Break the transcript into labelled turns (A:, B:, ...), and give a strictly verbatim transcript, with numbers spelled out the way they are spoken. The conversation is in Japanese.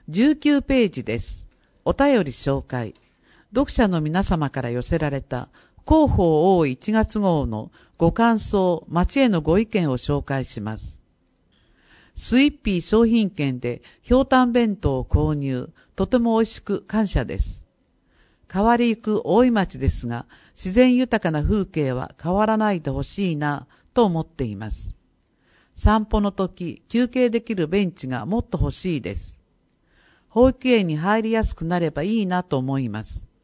A: じゅうきゅうページです。お便り紹介。読者の皆様から寄せられた広報多いいちがつ号のご感想、町へのご意見を紹介します。スイッピー商品券でひょうたん弁当を購入。とても美味しく感謝です。変わりゆく大井町ですが、自然豊かな風景は変わらないでほしいなと思っています。散歩の時、休憩できるベンチがもっと欲しいです。保育園に入りやすくなればいいなと思います。